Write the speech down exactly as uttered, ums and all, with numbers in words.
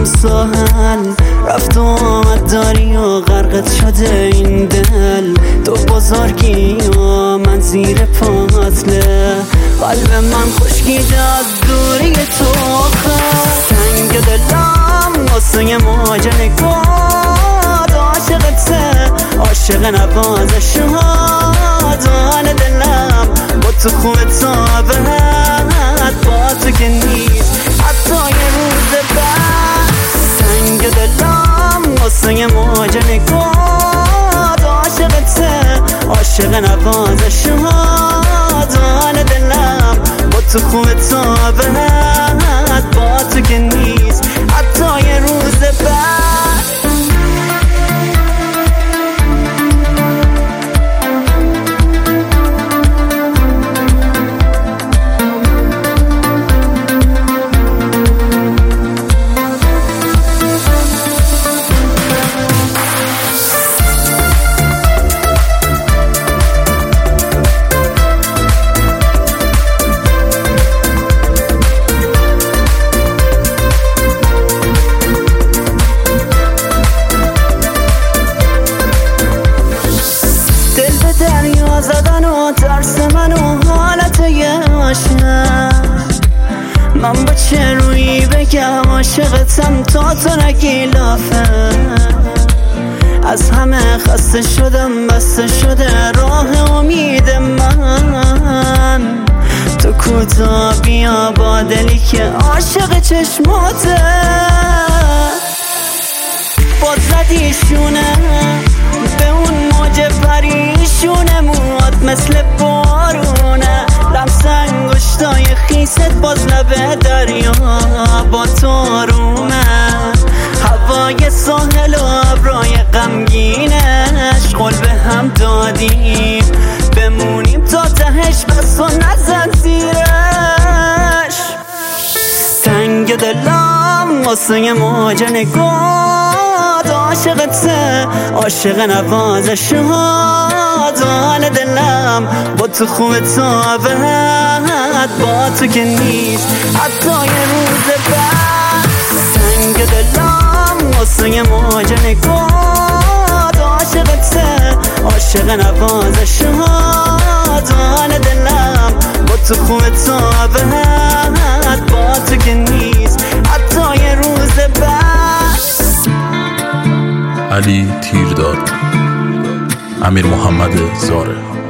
هم ساحل، رفت و آمد داری و غرقت شده این دل. تو بزرگی و من زیر پاتله، قلب من خشکیده از دوری تو. سنگ دلم واسه موج نگاد، عاشقته عاشق نواز شهادان دلم. با تو خوب تابت با تو که نیست حتی یه روز بعد. سنگ دلم واسه موج نگاد، عاشقته عاشق نواز شهادان دلم. با تو خوب تابت با تو که نیست حتی یه روز بعد. دریا زدن و ترس من و حالت یه عاشق، من با چه روی بگم عاشقتم تا تو نگی لافه. از همه خسته شدم، بسته شده راه امید من. تو کوتا بیا با دلی که عاشق چشماته. باز زدیشونه به اون موج پریشونمون، مثل بارونه لمس انگشتای خیست باز لبه دریا با تو آرومه. هوای ساحل و ابرای غمگینش قول به هم دادیم بمونیم تا تهش، بس و نزن زیرش. سنگ دلم واسه موج نگاد، عاشقته عاشق نواز شهادان دلم. با تو خوب تابت با تو که نیست حتی یه روز بعد. سنگ دلم واسه موج نگاد، عاشقته عاشق نواز شهادان دلم. با تو خوب تابت با تو که نیست حتی یه روز بعد. علی تیرداد، امیر محمد زاره.